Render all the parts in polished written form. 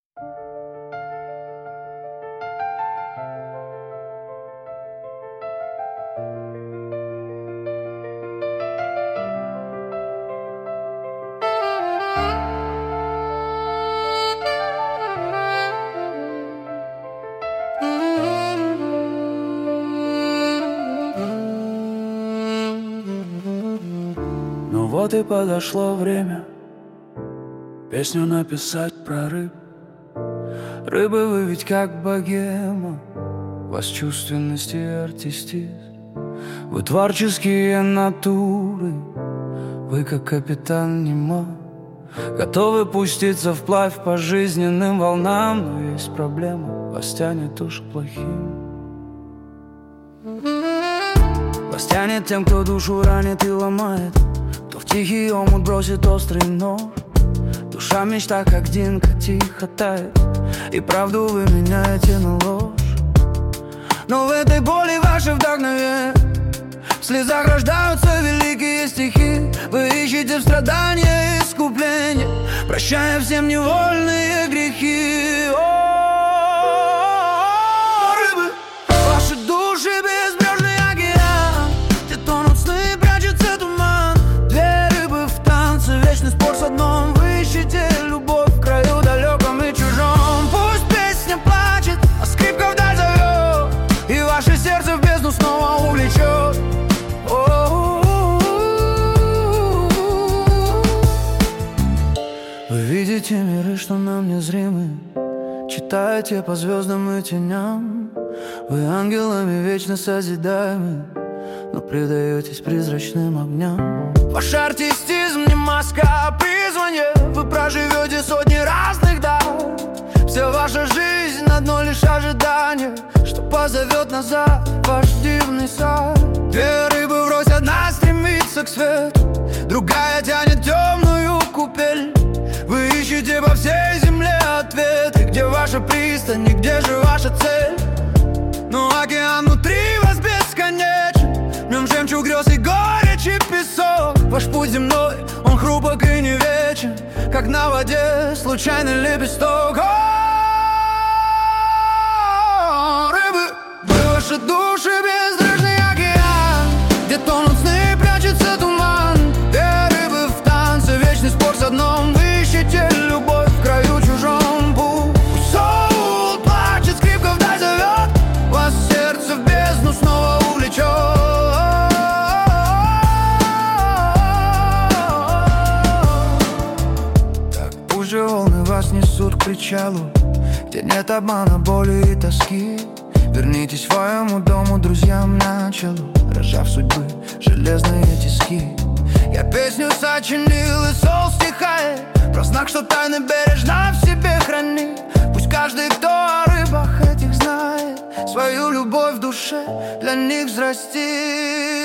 Ну вот и подошло время песню написать про рыб. Рыбы вы ведь как богема, у вас чувственность и артистизм. Вы творческие натуры, вы как капитан Немо, готовы пуститься вплавь по жизненным волнам. Но есть проблема, вас тянет уж к плохим. Вас тянет тем, кто душу ранит и ломает, кто в тихий омут бросит острый нож. Душа мечта, как Динка, тихо тает, и правду вы меняете на ложь. Но в этой боли ваше вдохновение, в слезах рождаются великие стихи. Вы ищете в страдании искупление, прощая всем невольные грехи. О, рыбы, ваши души безбрежный океан, где тонут сны, прячется туман. Две рыбы в танце, вечный спор со дном. Вы ищете любовь в краю далеком и чужом. Пусть песня плачет, а скрипка вдаль зовет, и ваше сердце в бездну снова увлечет. Вы видите миры, что нам незримы, читаете по звездам и теням. Вы ангелами вечно созидаемы, но предаетесь призрачным огням. Ваш артистизм не маска, а призвание. Вы проживете сотни разных дат. Вся ваша жизнь одно лишь ожидание, что позовет назад ваш дивный сад. Две рыбы врозь, одна стремится к свету, другая тянет темную купель. Вы ищете по всей земле ответы, где ваша пристань и где же ваша цель. Но океан внутри вас бесконечен, в нем жемчуг грез и горечь и песок. Ваш путь земной, он хрупок и не вечен, как на воде случайный лепесток. О, рыбы, вы ваши души безбрежный океан, где тонут сны, прячется туман. Две рыбы в танце, вечный спор со дном. Вы ищете любовь в краю чужом. Пусть соул плачет, скрипка вдаль зовет, вас сердце в бездну снова увлечет. Так пусть же волны вас несут к причалу, где нет обмана, боли и тоски. Вернитесь к своему дому, друзьям началу, разжав судьбы железные тиски. Я песню сочинил, и сол стихает, про знак, что тайны бережно в себе храни. Пусть каждый, кто о рыбах этих знает, свою любовь в душе для них взрасти.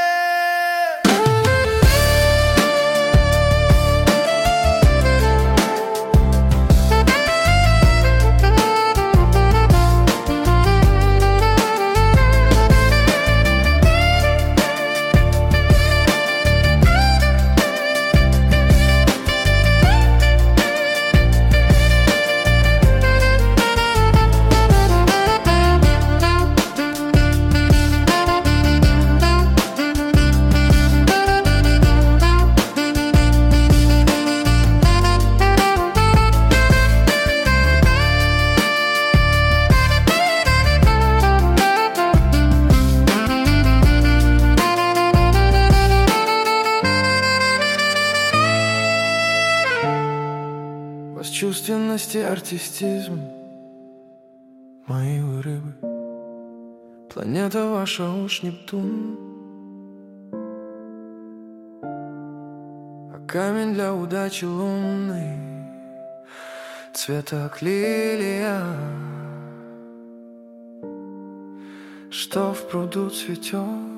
Чувственность и артистизм, мои вы рыбы. Планета ваша уж Нептун, а камень для удачи лунный, цвета лилия, что в пруду цветет.